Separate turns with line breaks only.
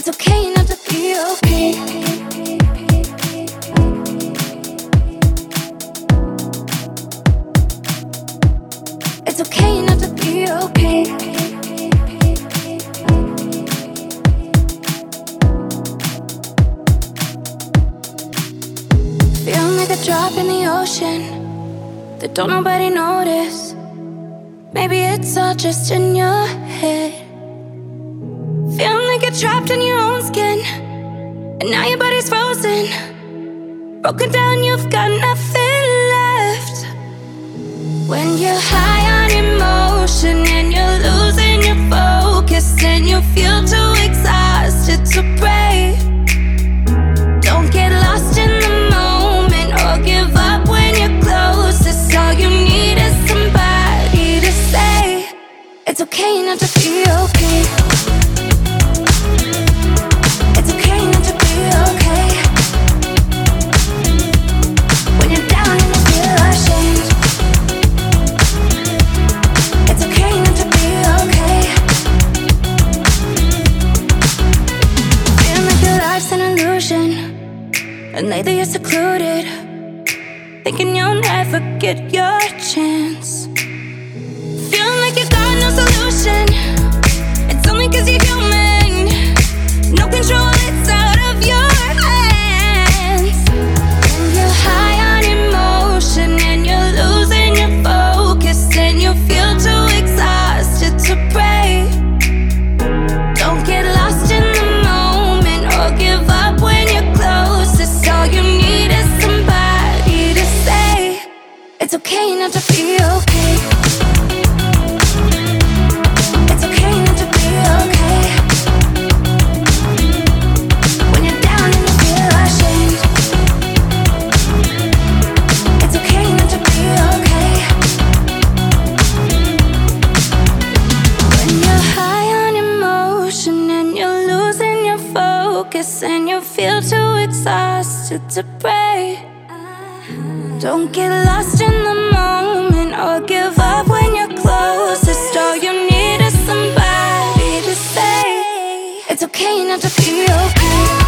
It's okay not to be okay. It's okay not to be okay. Feeling like a drop in the ocean that don't nobody notice. Maybe it's all just in your head. Feeling like you're trapped in your own skin, and now your body's frozen. Broken down, you've got nothing left. When you're high on emotion and you're losing your focus, and you feel too exhausted to pray. Don't get lost in the moment or give up when you're closest. All you need is somebody to say it's okay not to be okay. It's okay not to be okay. When you're down and you feel ashamed, it's okay not to be okay. Feeling like your life's an illusion, and lately you're secluded, thinking you'll never get your chance. Feeling like you got no solution. It's only 'cause you're human. No control, it's out of your hands. When you're high on emotion and you're losing your focus, and you feel too exhausted to pray. Don't get lost in the moment or give up when you're closest. All you need is somebody to say it's okay not to be okay. It's okay not to be okay. When you're down and you feel ashamed, it's okay not to be okay. When you're high on emotion and you're losing your focus, and you feel too exhausted to pray. Don't get lost in the moment or give up when you're closest. All you need is somebody to say it's okay not to be okay.